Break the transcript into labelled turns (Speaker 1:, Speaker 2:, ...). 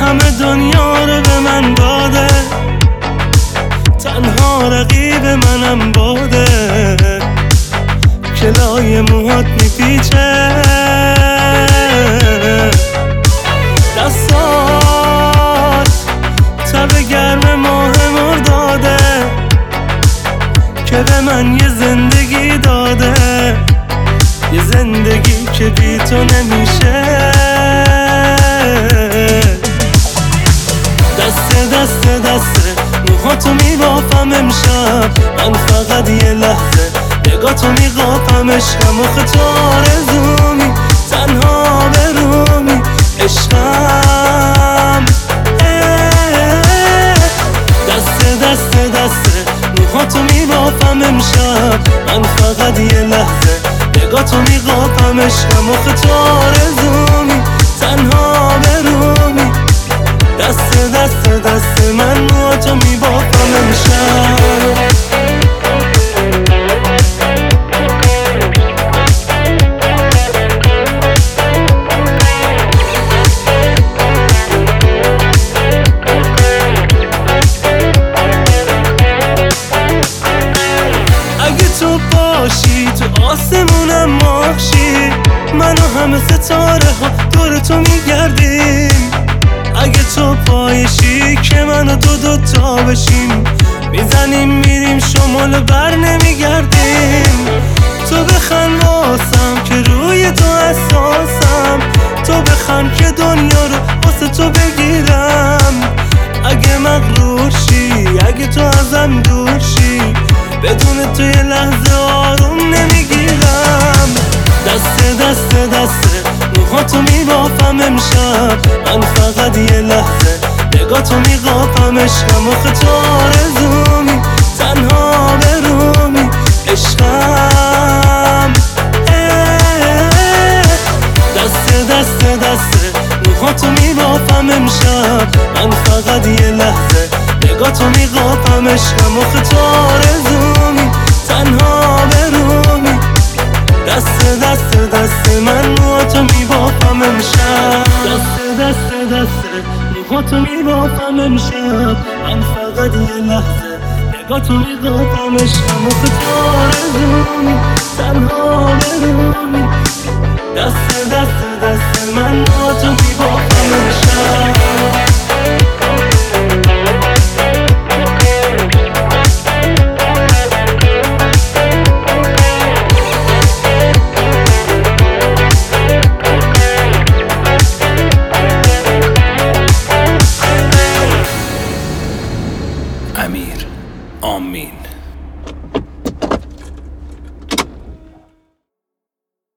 Speaker 1: همه دنیا رو به من داده، تنها رقیب منم باده. کلای موهات میپیچه، دستات تب گرم ماه مرداده که به من یه زندگی داده، یه زندگی که بی تو نمیشه. دسته موهاتو میبافم امشب، من فقط یه لحظه نگاهتو میقاپم. عشقم آخه تو آرزومی، تنها برومی عشقم. دسته موهاتو میبافم امشب، من فقط یه لحظه نگاهتو میقاپم. عشقم آخه تو آرزومی، تنها برومی. دسته من موهاتو میبافم امشب. اگه تو باشی تو آسمونم ماهشی، من و همه ستاره ها دور تو میگردیم. اگه تو پایشی که من و تو دوتا بشیم، میزنیم میریم شمال بر نمیگردیم. تو بخند واسم که روی تو اساسم، تو بخند که دنیا رو واسه تو بگیرم. اگه مغرور شی، اگه تو ازم دور شی، بدون تو یه لحظه آروم نمیگیرم. دسته موهاتو میبافم امشب، من فقط یه لحظه نگاهتو میقاپم. عشقم آخه تو آرزومی، تنها برومی عشقم. دسته موهاتو میبافم امشب، من فقط یه لحظه نگاهتو میقاپم. عشقم آخه تو آرزومی، تنها برومی. دسته من موهاتو میبافم امشب. دسته موهاتو میبافم امشب، من فقط یه لحظه نگاهتو میقاپم. عشقم آخه تو آرزومی، تنها برومی. دسته من موهاتو میبافم امشب.
Speaker 2: امیر آمین.